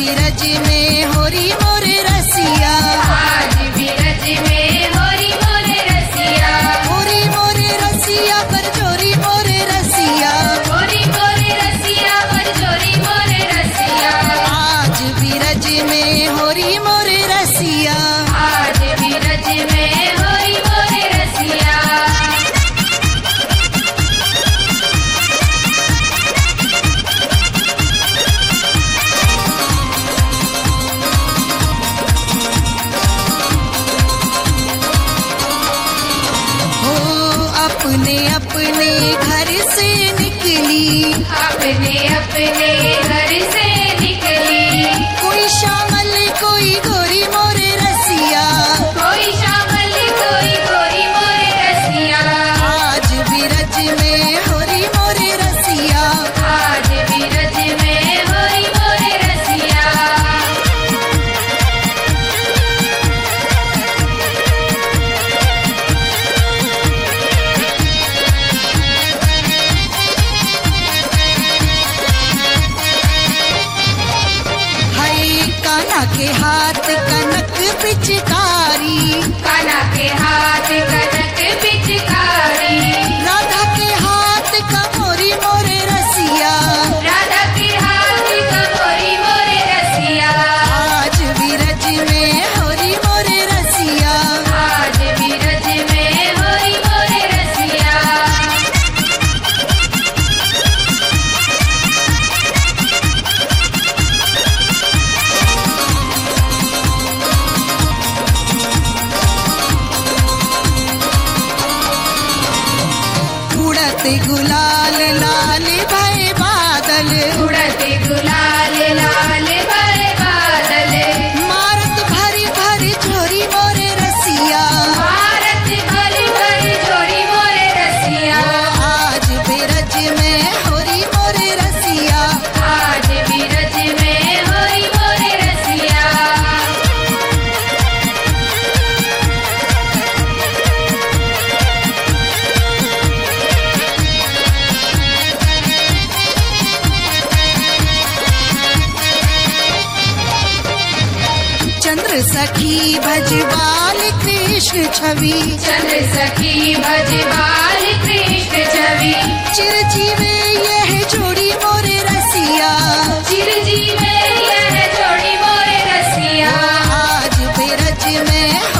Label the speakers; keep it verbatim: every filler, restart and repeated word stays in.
Speaker 1: बीरज में होरी मोरे रसिया,
Speaker 2: आज बीरज में होरी मोरे रसिया,
Speaker 1: होरी मोरे रसिया पर जोरी मोरे रसिया,
Speaker 2: होरी मोरे रसिया पर जोरी मोरे रसिया,
Speaker 1: आज बीरज में होरी मोरे रसिया।
Speaker 2: आज बीरज में होरी मोरे रसिया।
Speaker 1: अपने अपने घर से निकली,
Speaker 2: अपने अपने घर से निकली,
Speaker 1: कोई शामल कोई गोरी मोरे रसिया,
Speaker 2: कोई शामल कोई गोरी मोरे रसिया,
Speaker 1: आज बीरज में होरी मोरे रसिया,
Speaker 2: आज बीरज में होरी मोरे रसिया।
Speaker 1: कान्हा के हाथ कनक पिचकारी,
Speaker 2: कान्हा के हाथ कनक पिचकारी,
Speaker 1: राधा के हाथ कमोरी मोरे रसिया,
Speaker 2: राधा के हाथ कमोरी मोरे रसिया,
Speaker 1: आज बीरज में होरी मोरे रसिया,
Speaker 2: आज बीरज में होरी मोरे रसिया।
Speaker 1: उड़ते गुलाल लाल भय बादल,
Speaker 2: उड़ते गुलाल लाल भरे बादल,
Speaker 1: मारत भरी भरी झोरी मोरे रसिया,
Speaker 2: भारत भरी भरी जोड़ी मोरे रसिया,
Speaker 1: आज बीरज में होरी मोरे रसिया,
Speaker 2: आज बीरज में होरी मोरे रसिया।
Speaker 1: चंद्र सखी भजबाल कृष्ण छवि,
Speaker 2: चंद्र सखी भजबाल कृष्ण छवि,
Speaker 1: चिरजीवे यह जोड़ी मोरे रसिया,
Speaker 2: चिरजीवे यह जोड़ी मोरे रसिया,
Speaker 1: आज बीरज में